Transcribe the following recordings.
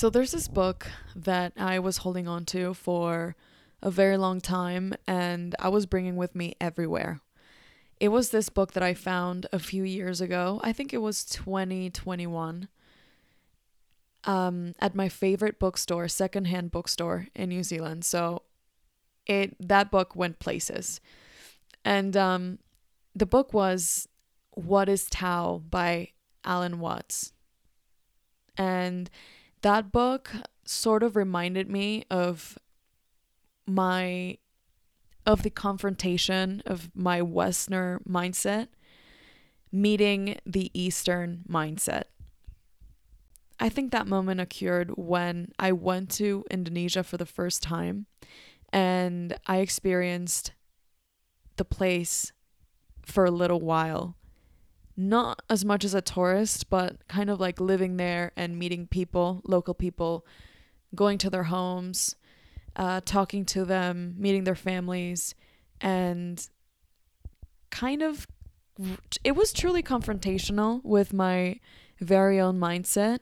So there's this book that I was holding on to for a very long time and I was bringing with me everywhere. It was this book that I found a few years ago. I think it was 2021, at my favorite bookstore, secondhand bookstore in New Zealand. So that book went places. And the book was What is Tao by Alan Watts. And that book sort of reminded me my of the confrontation of my Westerner mindset meeting the Eastern mindset. I think that moment occurred when I went to Indonesia for the first time and I experienced the place for a little while. Not as much as a tourist, but kind of like living there and meeting people, local people, going to their homes, talking to them, meeting their families, and kind of, it was truly confrontational with my very own mindset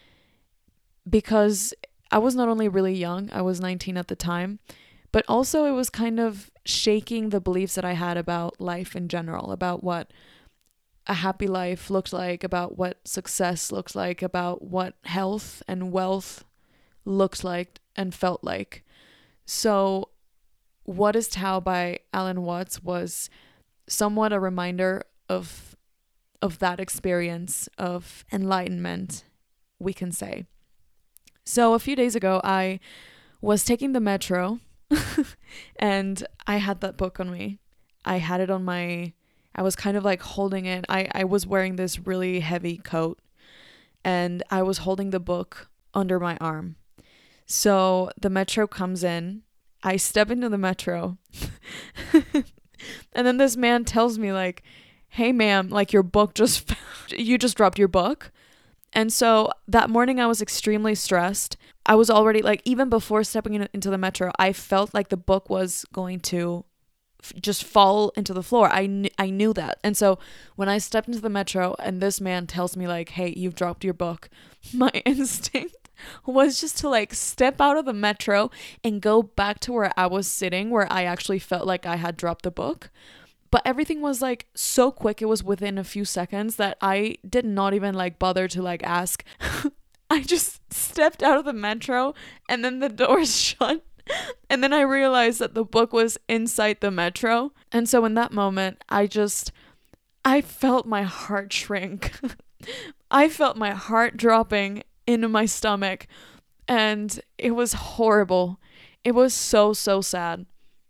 because I was not only really young, I was 19 at the time, but also it was kind of shaking the beliefs that I had about life in general, about what a happy life looked like, about what success looks like, about what health and wealth looked like and felt like. So, What is Tao by Alan Watts was somewhat a reminder of that experience of enlightenment, we can say. So, a few days ago, I was taking the metro and I had that book on me. I had it on I was kind of like holding it. I was wearing this really heavy coat and I was holding the book under my arm. So the metro comes in. I step into the metro. And then this man tells me like, "Hey ma'am, like your book you just dropped your book." And so that morning I was extremely stressed. I was already like, even before stepping into the metro, I felt like the book was going to just fall into the floor. I knew that. And so when I stepped into the metro and this man tells me like, "Hey, you've dropped your book," my instinct was just to like step out of the metro and go back to where I was sitting, where I actually felt like I had dropped the book. But everything was like so quick. It was within a few seconds that I did not even like bother to like ask. I just stepped out of the metro and then the doors shut. And then I realized that the book was inside the metro. And so in that moment, I felt my heart shrink. I felt my heart dropping into my stomach. And it was horrible. It was so, so sad.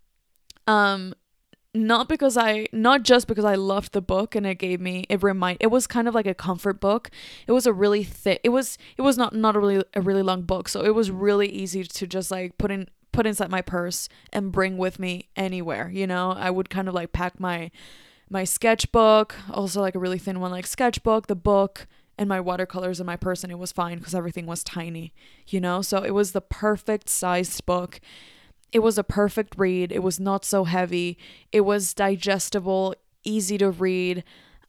Not just because I loved the book and it was kind of like a comfort book. It was a really thick, it was not a really long book. So it was really easy to just like put inside my purse and bring with me anywhere. I would kind of like pack my sketchbook, also like a really thin one, like sketchbook, the book, and my watercolors in my purse, and it was fine because everything was tiny, so it was the perfect sized book. It was a perfect read. It was not so heavy. It was digestible, easy to read.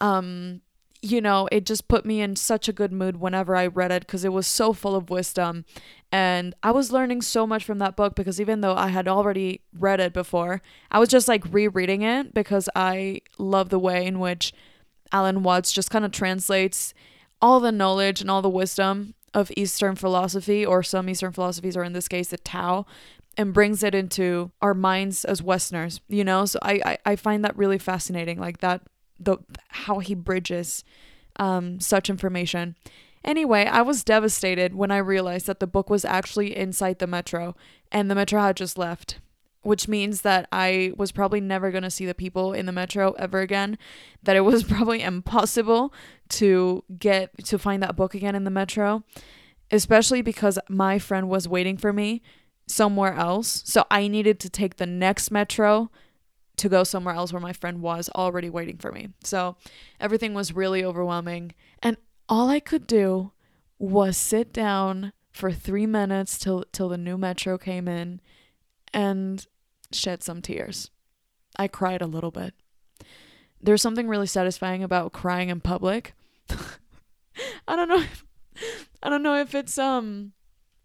It just put me in such a good mood whenever I read it because it was so full of wisdom. And I was learning so much from that book because even though I had already read it before, I was just like rereading it because I love the way in which Alan Watts just kind of translates all the knowledge and all the wisdom of Eastern philosophy, or some Eastern philosophies, or in this case, the Tao, and brings it into our minds as Westerners, So I find that really fascinating, like that, how he bridges such information. Anyway, I was devastated when I realized that the book was actually inside the metro and the metro had just left, which means that I was probably never going to see the people in the metro ever again, that it was probably impossible to find that book again in the metro, especially because my friend was waiting for me somewhere else. So I needed to take the next metro to go somewhere else where my friend was already waiting for me. So everything was really overwhelming. And all I could do was sit down for 3 minutes till the new metro came in and shed some tears. I cried a little bit. There's something really satisfying about crying in public. I don't know if it's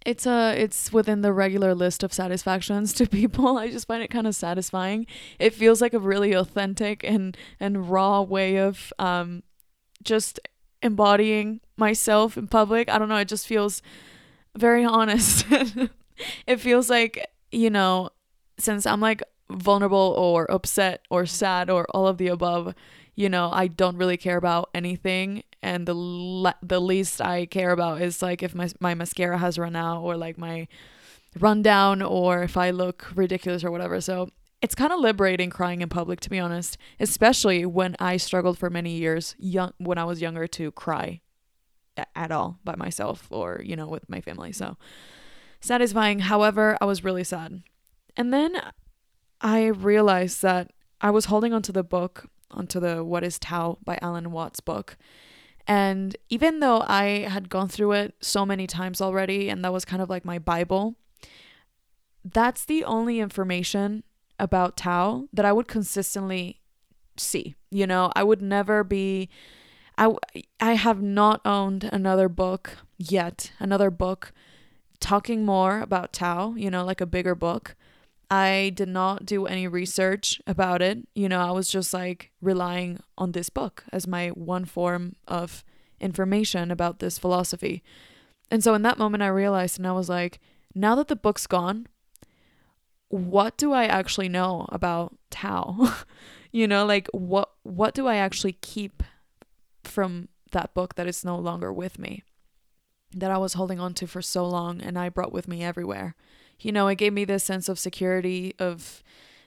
It's within the regular list of satisfactions to people. I just find it kind of satisfying. It feels like a really authentic and raw way of just embodying myself in public. I don't know, it just feels very honest. It feels like, since I'm like vulnerable or upset or sad or all of the above, I don't really care about anything, and the least I care about is like if my mascara has run out, or like my rundown, or if I look ridiculous or whatever. So it's kind of liberating crying in public, to be honest, especially when I struggled for many years when I was younger to cry at all by myself or, with my family. So satisfying. However, I was really sad. And then I realized that I was holding onto the What is Tao by Alan Watts book. And even though I had gone through it so many times already, and that was kind of like my Bible, that's the only information about Tao that I would consistently see. I would never be, I have not owned another book yet, talking more about Tao, like a bigger book. I did not do any research about it. I was just like relying on this book as my one form of information about this philosophy. And so in that moment I realized, and I was like, now that the book's gone, what do I actually know about Tao? Like what do I actually keep from that book that is no longer with me, that I was holding on to for so long and I brought with me everywhere? It gave me this sense of security, of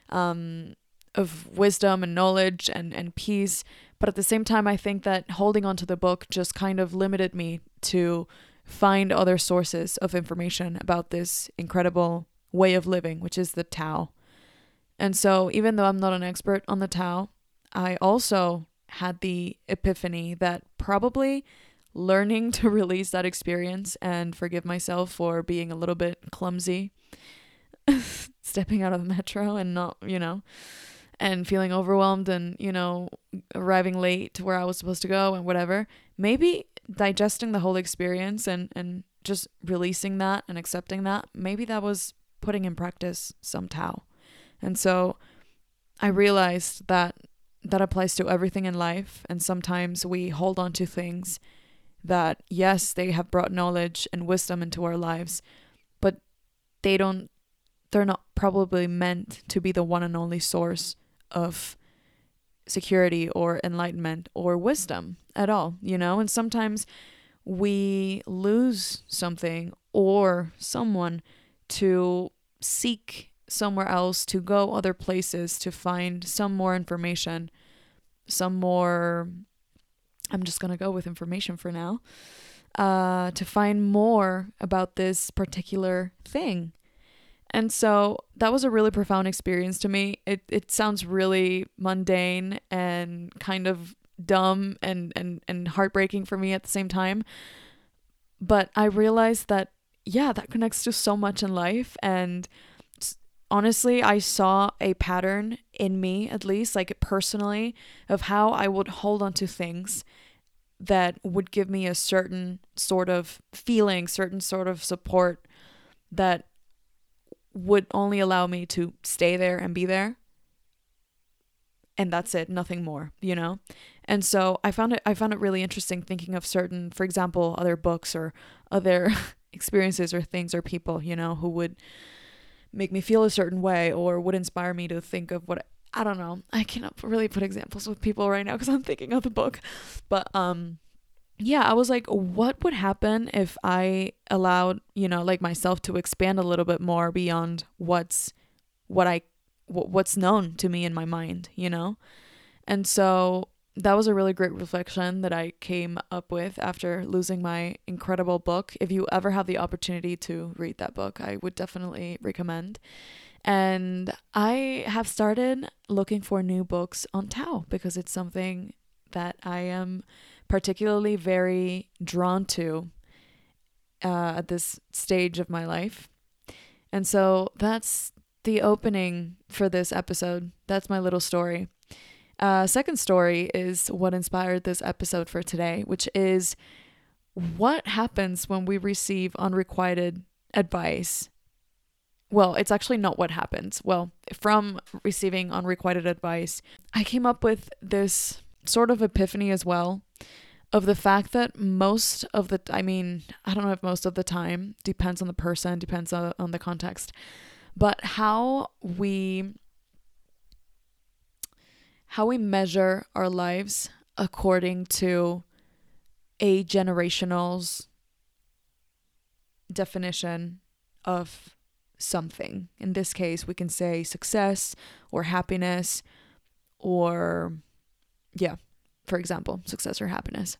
wisdom and knowledge and peace. But at the same time, I think that holding on to the book just kind of limited me to find other sources of information about this incredible way of living, which is the Tao. And so even though I'm not an expert on the Tao, I also had the epiphany that probably learning to release that experience and forgive myself for being a little bit clumsy, stepping out of the metro and not, and feeling overwhelmed and, arriving late to where I was supposed to go and whatever, maybe digesting the whole experience and just releasing that and accepting that, maybe that was putting in practice some Tao. And so I realized that applies to everything in life. And sometimes we hold on to things that, yes, they have brought knowledge and wisdom into our lives, but they're not probably meant to be the one and only source of security or enlightenment or wisdom at all, and sometimes we lose something or someone to seek somewhere else, to go other places to find some more information, I'm just going to go with information for now, to find more about this particular thing. And so that was a really profound experience to me. It sounds really mundane and kind of dumb and heartbreaking for me at the same time. But I realized that, yeah, that connects to so much in life. And honestly, I saw a pattern in me, at least like personally, of how I would hold on to things that would give me a certain sort of feeling, certain sort of support that would only allow me to stay there and be there. And that's it, nothing more, And so I found it really interesting thinking of certain, for example, other books or other experiences or things or people, who would make me feel a certain way or would inspire me to think of what I don't know. I cannot really put examples with people right now because I'm thinking of the book. But yeah, I was like, what would happen if I allowed, like myself to expand a little bit more beyond what's known to me in my mind, And so that was a really great reflection that I came up with after losing my incredible book. If you ever have the opportunity to read that book, I would definitely recommend. And I have started looking for new books on Tao because it's something that I am particularly very drawn to at this stage of my life. And so that's the opening for this episode. That's my little story. Second story is what inspired this episode for today, which is what happens when we receive unrequited advice, well, it's actually not what happens. Well, from receiving unrequited advice, I came up with this sort of epiphany as well of the fact that most of the, I mean, I don't know if most of the time, depends on the person, depends on the context, but how we measure our lives according to a generational's definition of something. In this case, we can say success or happiness, or yeah, for example, success or happiness.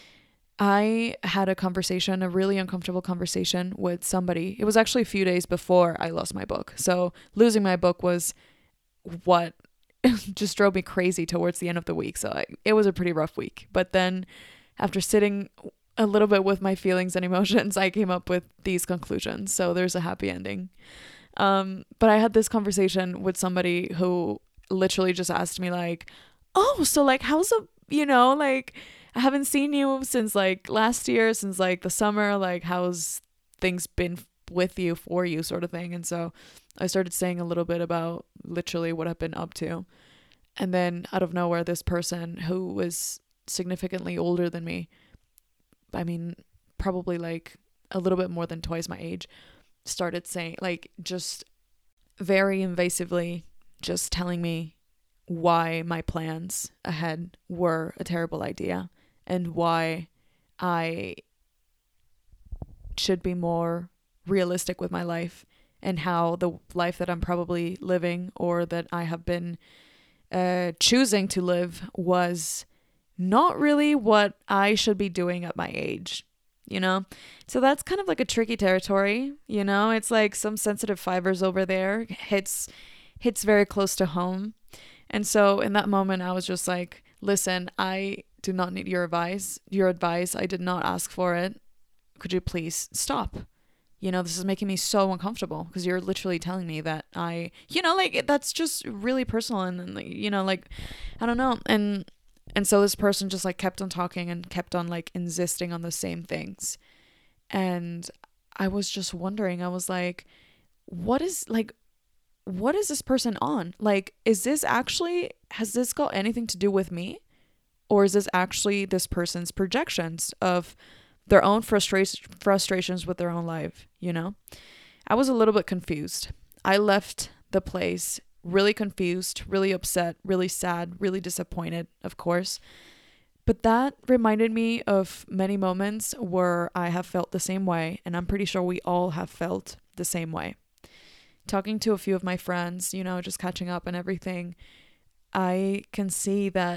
I had a conversation, a really uncomfortable conversation with somebody. It was actually a few days before I lost my book. So losing my book was what just drove me crazy towards the end of the week. So it was a pretty rough week. But then after sitting a little bit with my feelings and emotions, I came up with these conclusions. So there's a happy ending. But I had this conversation with somebody who literally just asked me like, oh, so like, like, I haven't seen you since like last year, since like the summer, like how's things been with you, for you, sort of thing. And so I started saying a little bit about literally what I've been up to. And then out of nowhere, this person who was significantly older than me, I mean, probably like a little bit more than twice my age, started saying, like, just very invasively, just telling me why my plans ahead were a terrible idea and why I should be more realistic with my life, and how the life that I'm probably living, or that I have been choosing to live, was not really what I should be doing at my age, you know? So that's kind of like a tricky territory, you know? It's like some sensitive fibers over there, hits very close to home. And so in that moment, I was just like, listen, I do not need your advice. I did not ask for it. Could you please stop? You know, this is making me so uncomfortable because you're literally telling me that like, that's just really personal. And like, like, I don't know. And so this person just like kept on talking and kept on like insisting on the same things. And I was just wondering, I was like, what is this person on? Like, has this got anything to do with me? Or is this actually this person's projections of their own frustrations with their own life, I was a little bit confused. I left the place really confused, really upset, really sad, really disappointed, of course. But that reminded me of many moments where I have felt the same way, and I'm pretty sure we all have felt the same way. Talking to a few of my friends, just catching up and everything, I can see that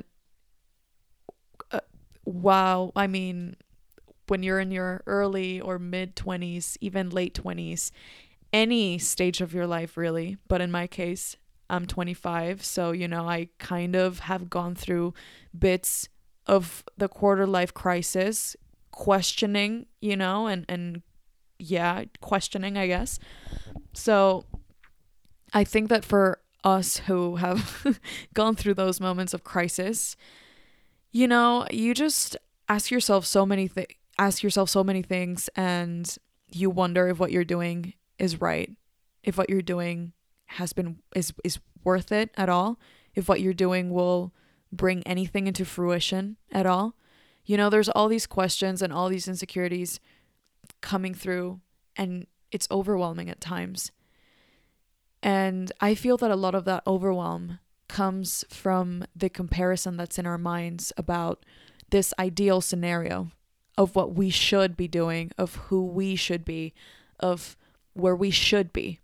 when you're in your early or mid 20s, even late 20s, any stage of your life really, but in my case, I'm 25, so I kind of have gone through bits of the quarter life crisis, questioning, and questioning, I guess. So I think that for us who have gone through those moments of crisis, you just ask yourself so many things, and you wonder if what you're doing is right, if what you're doing is worth it at all, if what you're doing will bring anything into fruition at all. There's all these questions and all these insecurities coming through, and it's overwhelming at times. And I feel that a lot of that overwhelm comes from the comparison that's in our minds about this ideal scenario of what we should be doing, of who we should be, of where we should be,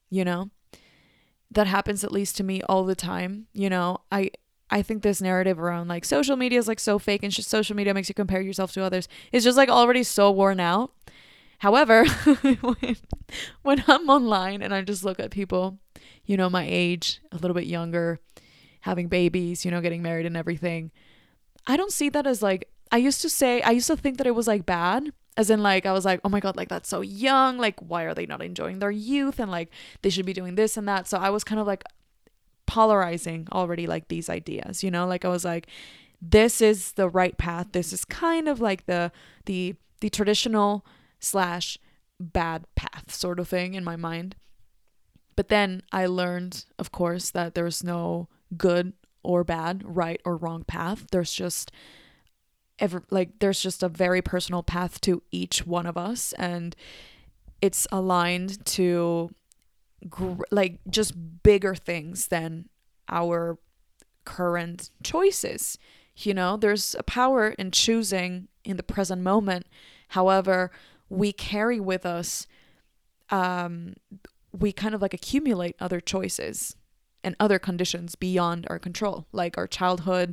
That happens, at least to me, all the time. I think this narrative around like social media is like so fake, and social media makes you compare yourself to others. It's just like already so worn out. However, when I'm online and I just look at people, my age, a little bit younger, having babies, getting married and everything, I don't see that as like, I used to think that it was like bad, as in like, I was like, oh my God, like that's so young. Like, why are they not enjoying their youth? And like, they should be doing this and that. So I was kind of like polarizing already like these ideas, like I was like, this is the right path. This is kind of like the traditional / bad path sort of thing in my mind. But then I learned, of course, that there's no good or bad, right or wrong path. There's just there's just a very personal path to each one of us, and it's aligned to just bigger things than our current choices. There's a power in choosing in the present moment. However, we carry with us, we kind of like accumulate other choices and other conditions beyond our control, like our childhood,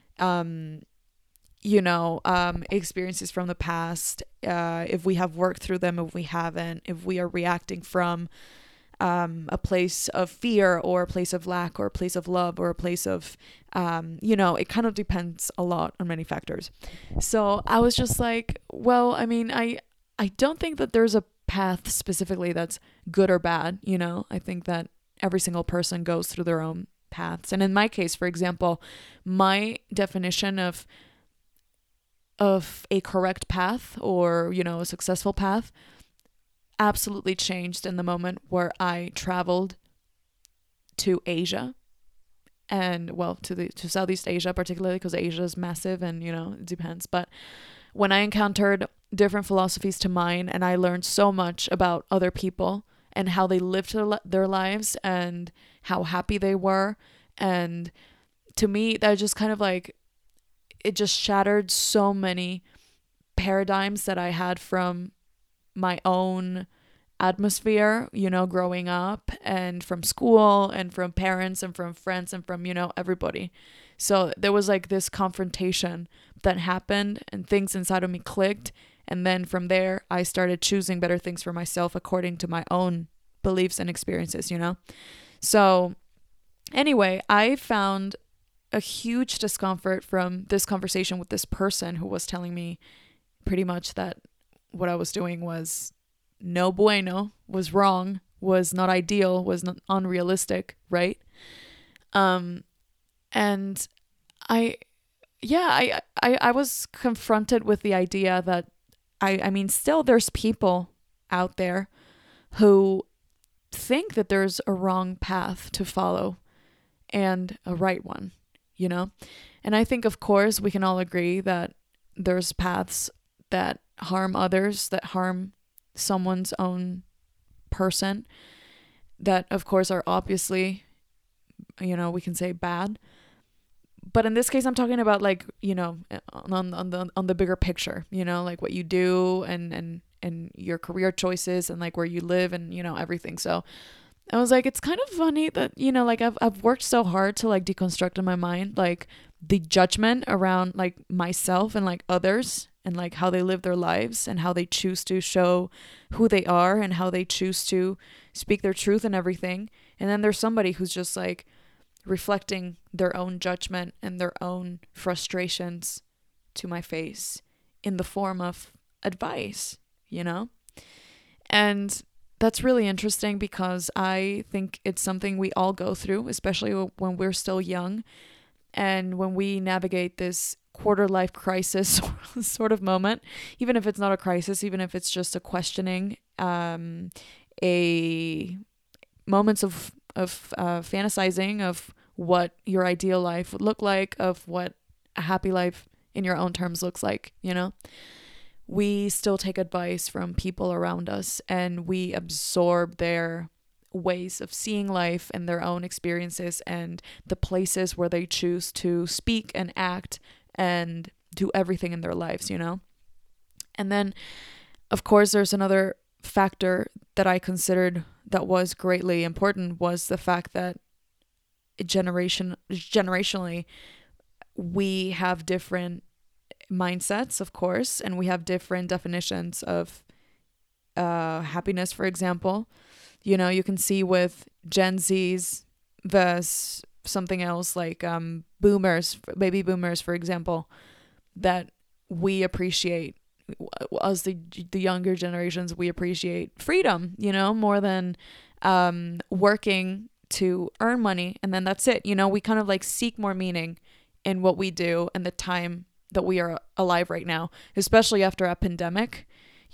experiences from the past, if we have worked through them, if we haven't, if we are reacting from a place of fear or a place of lack or a place of love or a place of, it kind of depends a lot on many factors. So I was just like, well, I mean, I don't think that there's a path specifically that's good or bad. I think that every single person goes through their own paths. And in my case, for example, my definition of a correct path or, a successful path absolutely changed in the moment where I traveled to Asia and to Southeast Asia, particularly because Asia is massive and, it depends. But when I encountered different philosophies to mine, and I learned so much about other people and how they lived their lives and how happy they were. And to me, that just kind of like, it just shattered so many paradigms that I had from my own atmosphere, growing up, and from school and from parents and from friends and from, everybody. So there was like this confrontation that happened and things inside of me clicked. And then from there, I started choosing better things for myself according to my own beliefs and experiences, So anyway, I found a huge discomfort from this conversation with this person who was telling me pretty much that what I was doing was no bueno, was wrong, was not ideal, was not unrealistic, right? And I was confronted with the idea that I mean, still there's people out there who think that there's a wrong path to follow and a right one, And I think, of course, we can all agree that there's paths that harm others, that harm someone's own person, that, of course, are obviously, we can say bad. But in this case, I'm talking about like, on the bigger picture, like what you do and your career choices and like where you live and, everything. So I was like, it's kind of funny that, like I've worked so hard to like deconstruct in my mind, like the judgment around like myself and like others and like how they live their lives and how they choose to show who they are and how they choose to speak their truth and everything. And then there's somebody who's just like reflecting their own judgment and their own frustrations to my face in the form of advice, And that's really interesting because I think it's something we all go through, especially when we're still young and when we navigate this quarter life crisis sort of moment, even if it's not a crisis, even if it's just a questioning, a moments of fantasizing of what your ideal life would look like, of what a happy life in your own terms looks like, we still take advice from people around us and we absorb their ways of seeing life and their own experiences and the places where they choose to speak and act and do everything in their lives, And then, of course, there's another factor that I considered that was greatly important was the fact that generationally we have different mindsets, of course, and we have different definitions of happiness, for example. You can see with Gen Z's versus something else like baby boomers, for example, that we appreciate, as the younger generations, we appreciate freedom, more than working to earn money. And then that's it. We kind of like seek more meaning in what we do and the time that we are alive right now, especially after a pandemic.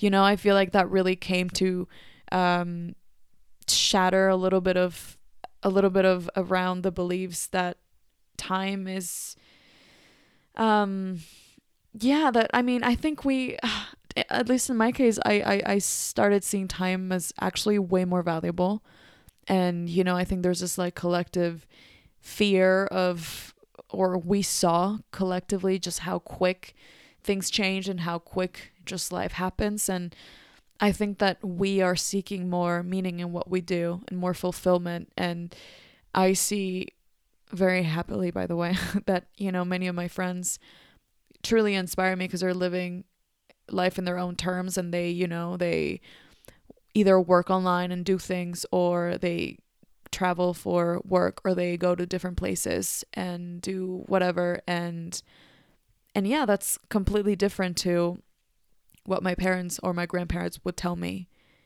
I feel like that really came to um shatter a little bit of around the beliefs that time is um yeah, that I mean, I think we at least in my case, I started seeing time as actually way more valuable. And I think there's this like collective fear of, or we saw collectively just how quick things change and how quick just life happens. And I think that we are seeking more meaning in what we do and more fulfillment. And I see very happily, by the way, that, many of my friends truly inspire me because they're living life in their own terms, and they either work online and do things, or they travel for work, or they go to different places and do whatever. And yeah, that's completely different to what my parents or my grandparents would tell me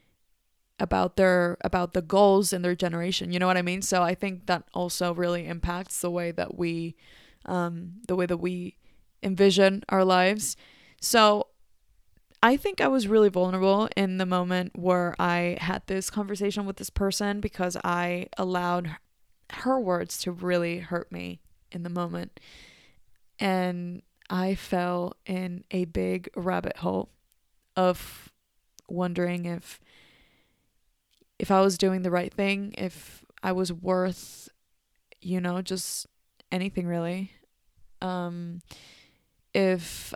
about the goals in their generation. You know what I mean? So I think that also really impacts the way that we envision our lives. So I think I was really vulnerable in the moment where I had this conversation with this person, because I allowed her words to really hurt me in the moment. And I fell in a big rabbit hole of wondering if I was doing the right thing, if I was worth, just anything really. Um, if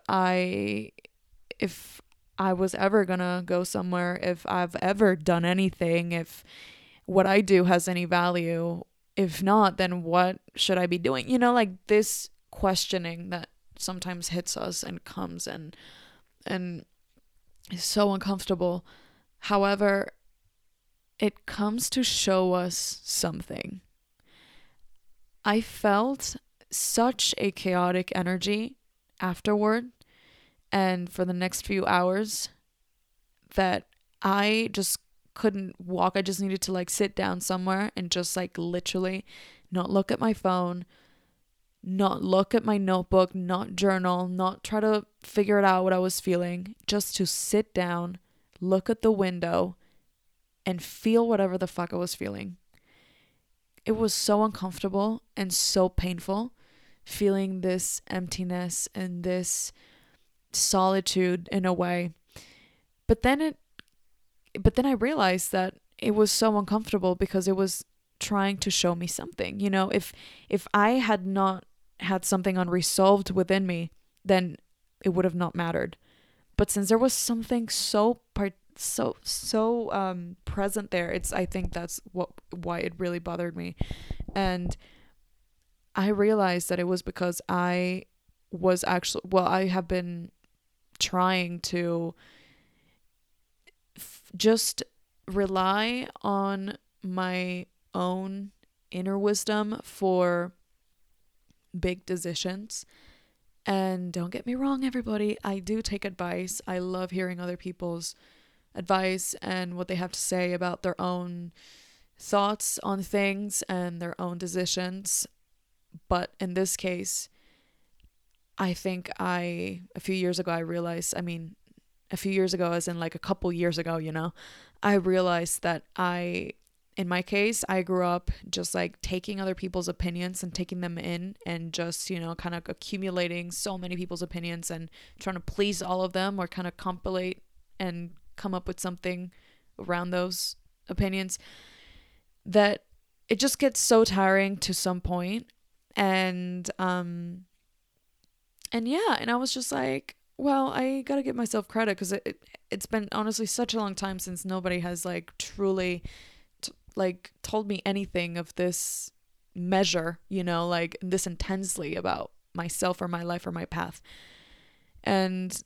I was ever gonna go somewhere, if I've ever done anything, if what I do has any value. If not, then what should I be doing? Like this questioning that sometimes hits us and comes and is so uncomfortable. However, it comes to show us something. I felt such a chaotic energy afterward and for the next few hours that I just couldn't walk. I just needed to like sit down somewhere and just like literally not look at my phone, not look at my notebook, not journal, not try to figure it out what I was feeling, just to sit down, look at the window, and feel whatever the fuck I was feeling. It was so uncomfortable and so painful, feeling this emptiness and this solitude in a way. But then I realized that it was so uncomfortable because it was trying to show me something. If I had not had something unresolved within me, then it would have not mattered. But since there was something so present there, I think that's why it really bothered me. And I realized that it was because I have been trying to just rely on my own inner wisdom for big decisions. And don't get me wrong, everybody, I do take advice. I love hearing other people's advice and what they have to say about their own thoughts on things and their own decisions. But in this case, I think a few years ago, I realized, a few years ago, as in like a couple years ago, I realized that in my case, I grew up just like taking other people's opinions and taking them in and just, kind of accumulating so many people's opinions and trying to please all of them, or kind of compilate and come up with something around those opinions, that it just gets so tiring to some point. And yeah, and I was just like, well, I gotta give myself credit, because it's been honestly such a long time since nobody has like truly told me anything of this measure, like this intensely about myself or my life or my path. And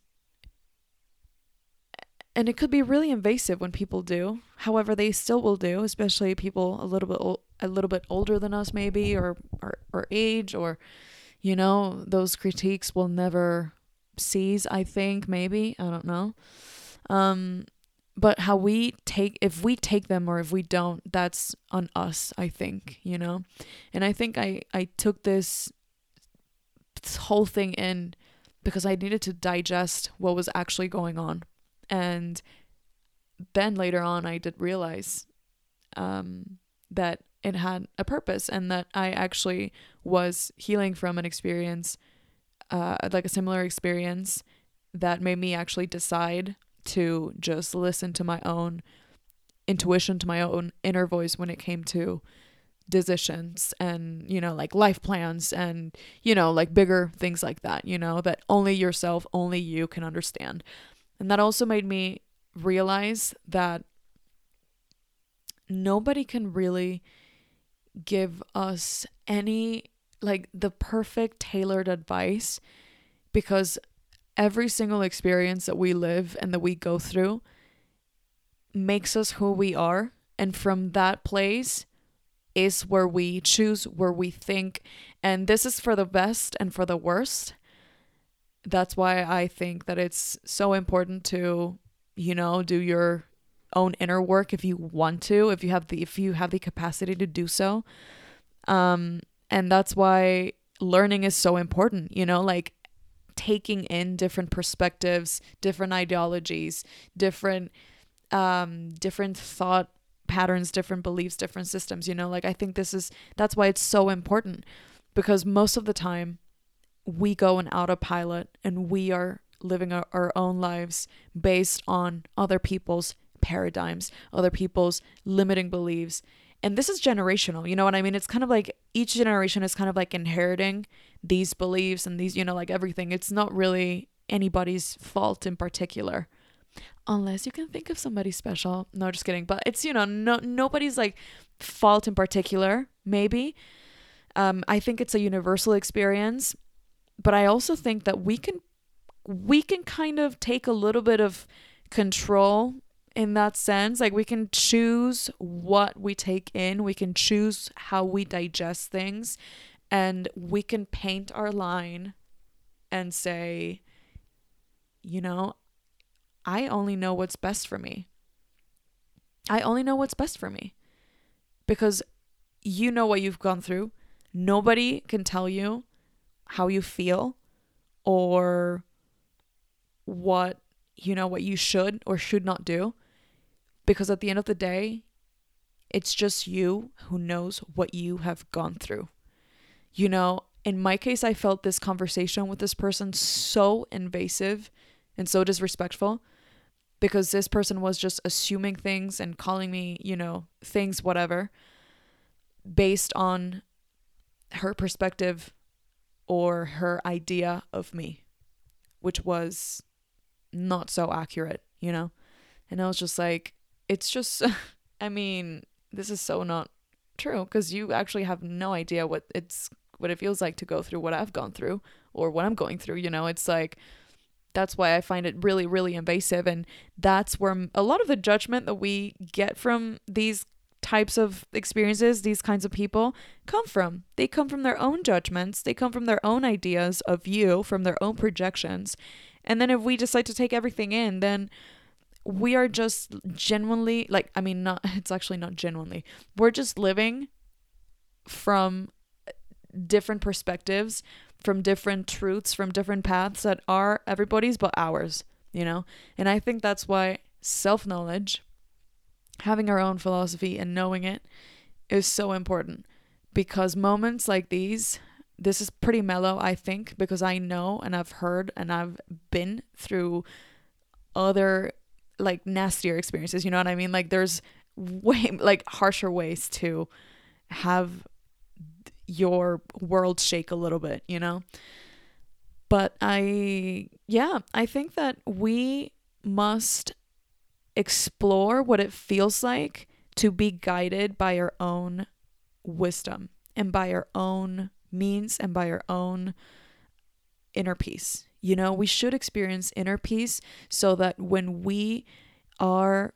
it could be really invasive when people do. However, they still will do, especially people a little bit older than us, maybe, or age, or those critiques will never cease, I think, maybe, I don't know. But if we take them or if we don't, that's on us, I think, And I think I took this whole thing in because I needed to digest what was actually going on. And then later on, I did realize that it had a purpose, and that I actually was healing from an experience, like a similar experience, that made me actually decide to just listen to my own intuition, to my own inner voice when it came to decisions and, like life plans and, like bigger things like that, that only yourself, only you can understand. And that also made me realize that nobody can really give us any, like, the perfect tailored advice, because every single experience that we live and that we go through makes us who we are. And from that place is where we choose, where we think. And this is for the best and for the worst. That's why I think that it's so important to, do your own inner work if you want to, if you have the capacity to do so. And that's why learning is so important, like taking in different perspectives, different ideologies, different thought patterns, different beliefs, different systems, like I think that's why it's so important, because most of the time we go on autopilot and we are living our own lives based on other people's paradigms, other people's limiting beliefs. And this is generational, you know what I mean? It's kind of like each generation is kind of like inheriting these beliefs and these, like everything. It's not really anybody's fault in particular. Unless you can think of somebody special. No, just kidding. But it's, nobody's like fault in particular, maybe. I think it's a universal experience. But I also think that we can kind of take a little bit of control in that sense. Like we can choose what we take in. We can choose how we digest things. And we can paint our line and say, I only know what's best for me. I only know what's best for me. Because you know what you've gone through. Nobody can tell you how you feel or what you should or should not do. Because at the end of the day, it's just you who knows what you have gone through. In my case, I felt this conversation with this person so invasive and so disrespectful, because this person was just assuming things and calling me, things, whatever, based on her perspective or her idea of me, which was not so accurate, And I was just like, it's just, I mean, this is so not true, because you actually have no idea what it feels like to go through what I've gone through or what I'm going through, It's like, that's why I find it really, really invasive. And that's where a lot of the judgment that we get from these types of experiences, these kinds of people, come from. They come from their own judgments. They come from their own ideas of you, from their own projections. And then if we decide to take everything in, then we are just genuinely, it's actually not genuinely. We're just living from different perspectives, from different truths, from different paths that are everybody's but ours, And I think that's why self-knowledge, having our own philosophy and knowing it, is so important. Because moments like these, this is pretty mellow, I think, because I know and I've heard and I've been through other like nastier experiences, you know what I mean? Like there's way like harsher ways to have your world shake a little bit, But I think that we must explore what it feels like to be guided by our own wisdom and by our own means and by our own inner peace. We should experience inner peace so that when we are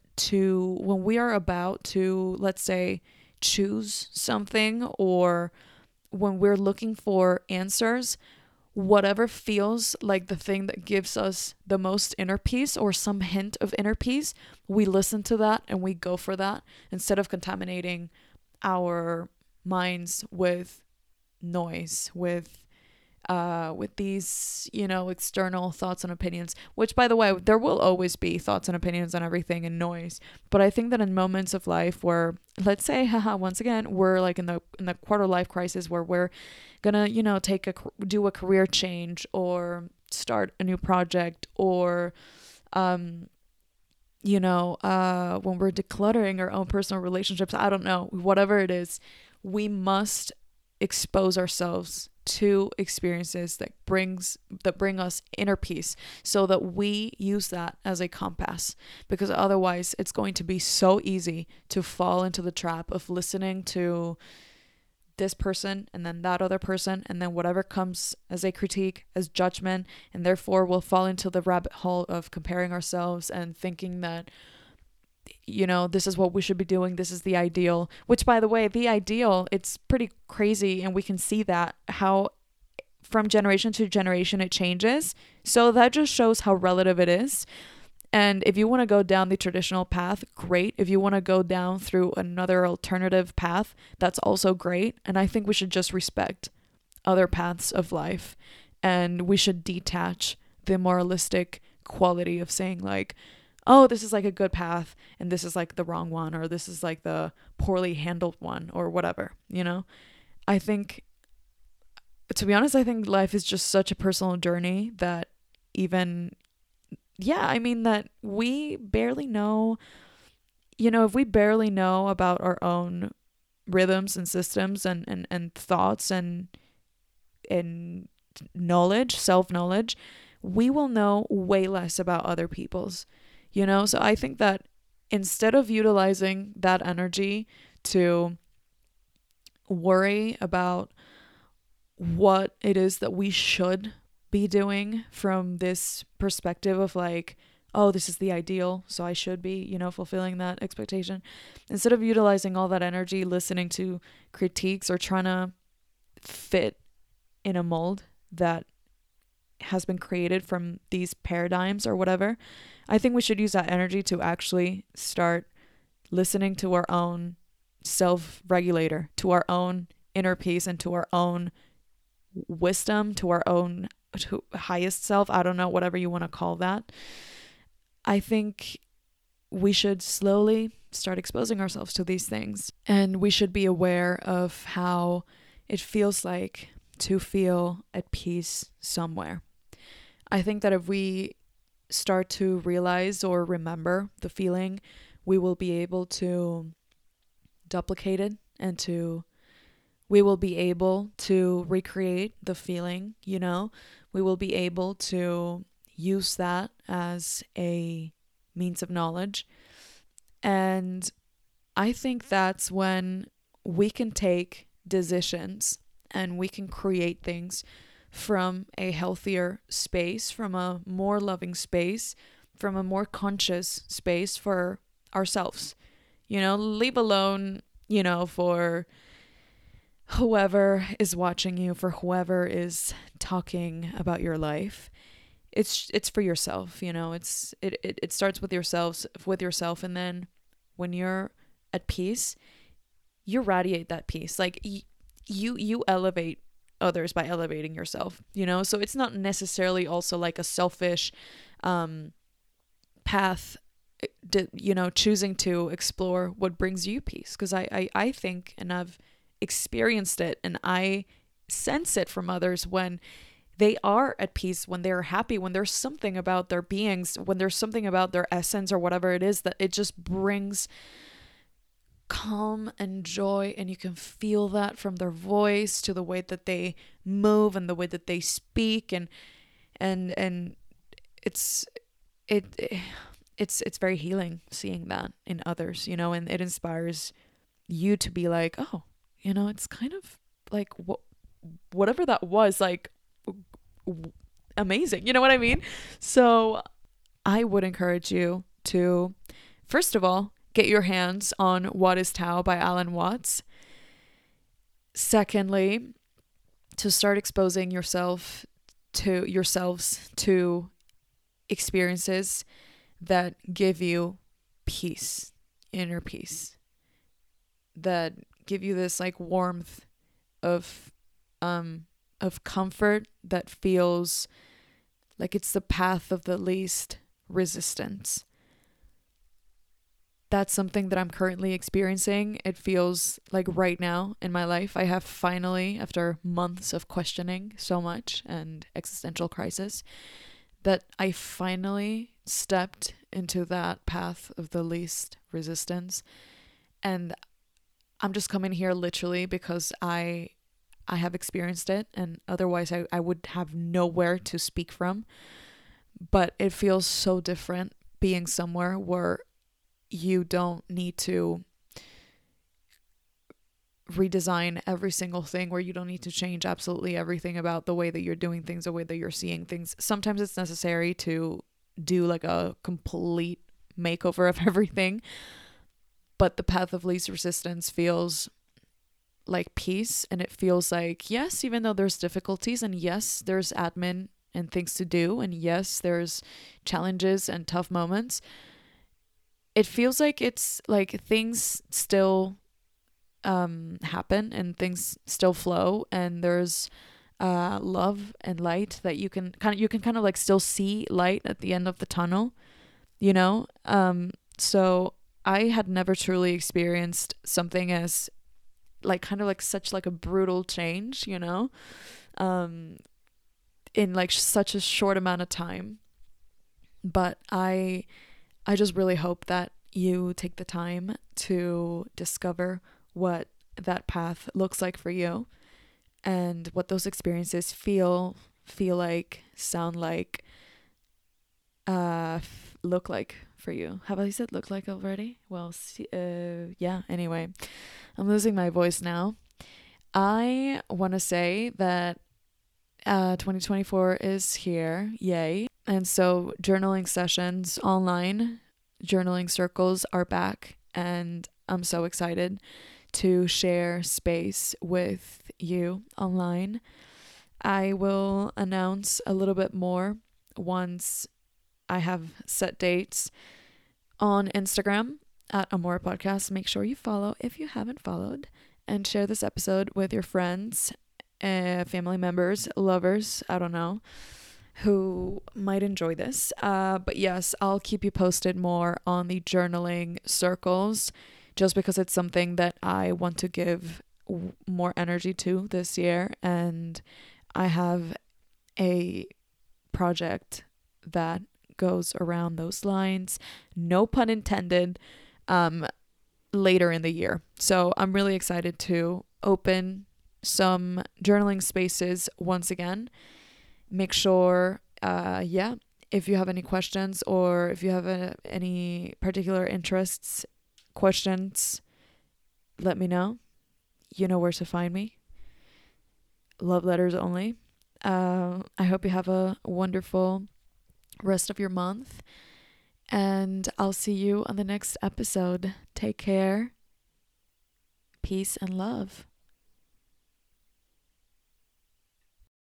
about to, let's say, choose something, or when we're looking for answers, whatever feels like the thing that gives us the most inner peace or some hint of inner peace, we listen to that and we go for that, instead of contaminating our minds with noise, with with these, external thoughts and opinions, which, by the way, there will always be thoughts and opinions on everything and noise. But I think that in moments of life where, let's say, once again, we're like in the quarter life crisis where we're gonna, do a career change or start a new project, or, when we're decluttering our own personal relationships, I don't know, whatever it is, we must expose ourselves to experiences that bring us inner peace, so that we use that as a compass, because otherwise it's going to be so easy to fall into the trap of listening to this person and then that other person, and then whatever comes as a critique, as judgment, and therefore we'll fall into the rabbit hole of comparing ourselves and thinking that, this is what we should be doing, this is the ideal, which, by the way, the ideal, it's pretty crazy, and we can see that how from generation to generation it changes. So that just shows how relative it is. And if you want to go down the traditional path, great. If you want to go down through another alternative path, that's also great. And I think we should just respect other paths of life, and we should detach the moralistic quality of saying like, oh, this is like a good path and this is like the wrong one, or this is like the poorly handled one, or whatever, I think, to be honest, I think life is just such a personal journey that that we barely know, if we barely know about our own rhythms and systems and thoughts and knowledge, self-knowledge, we will know way less about other people's. So I think that instead of utilizing that energy to worry about what it is that we should be doing from this perspective of like, oh, this is the ideal, so I should be, fulfilling that expectation, instead of utilizing all that energy listening to critiques or trying to fit in a mold that has been created from these paradigms or whatever, I think we should use that energy to actually start listening to our own self-regulator, to our own inner peace, and to our own wisdom, to our own highest self. I don't know, whatever you want to call that. I think we should slowly start exposing ourselves to these things, and we should be aware of how it feels like to feel at peace somewhere. I think that if we start to realize or remember the feeling, we will be able to duplicate it, and we will be able to recreate the feeling, we will be able to use that as a means of knowledge. And I think that's when we can take decisions and we can create things from a healthier space, from a more loving space, from a more conscious space for ourselves. Leave alone, for whoever is watching you, for whoever is talking about your life. It's for yourself, it starts with yourself, and then when you're at peace, you radiate that peace. Like you elevate others by elevating yourself, so it's not necessarily also like a selfish path, choosing to explore what brings you peace, because I think, and I've experienced it, and I sense it from others, when they are at peace, when they're happy, when there's something about their beings, when there's something about their essence or whatever it is, that it just brings calm and joy, and you can feel that from their voice to the way that they move and the way that they speak, and it's very healing seeing that in others, and it inspires you to be like, oh, it's kind of like whatever that was, like, amazing, you know what I mean? So I would encourage you to, first of all, get your hands on What is Tao by Alan Watts. Secondly, to start exposing yourselves to experiences that give you peace, inner peace, that give you this like warmth of of comfort that feels like it's the path of the least resistance. That's something that I'm currently experiencing. It feels like right now in my life, I have finally, after months of questioning so much and existential crisis, that I finally stepped into that path of the least resistance. And I'm just coming here literally because I have experienced it, and otherwise I would have nowhere to speak from. But it feels so different being somewhere where you don't need to redesign every single thing, where you don't need to change absolutely everything about the way that you're doing things, the way that you're seeing things. Sometimes it's necessary to do like a complete makeover of everything, but the path of least resistance feels like peace. And it feels like, yes, even though there's difficulties, and yes, there's admin and things to do, and yes, there's challenges and tough moments, it feels like it's like things still happen and things still flow, and there's love and light that you can kind of like still see light at the end of the tunnel, you know. So I had never truly experienced something as like kind of like such like a brutal change, you know, in like such a short amount of time. But I just really hope that you take the time to discover what that path looks like for you, and what those experiences feel like, sound like, look like for you. Have I said look like already? Well, yeah, anyway, I'm losing my voice now. I want to say that 2024 is here, yay. And so journaling sessions, online journaling circles are back, and I'm so excited to share space with you online. I will announce a little bit more once I have set dates on Instagram at Amore Podcast. Make sure you follow if you haven't followed, and share this episode with your friends, family members, lovers, I don't know, who might enjoy this. But yes, I'll keep you posted more on the journaling circles, just because it's something that I want to give more energy to this year. And I have a project that goes around those lines, no pun intended, later in the year. So I'm really excited to open some journaling spaces once again. Make sure, if you have any questions, or if you have any particular interests, questions, let me know. You know where to find me. Love letters only. I hope you have a wonderful rest of your month, and I'll see you on the next episode. Take care. Peace and love.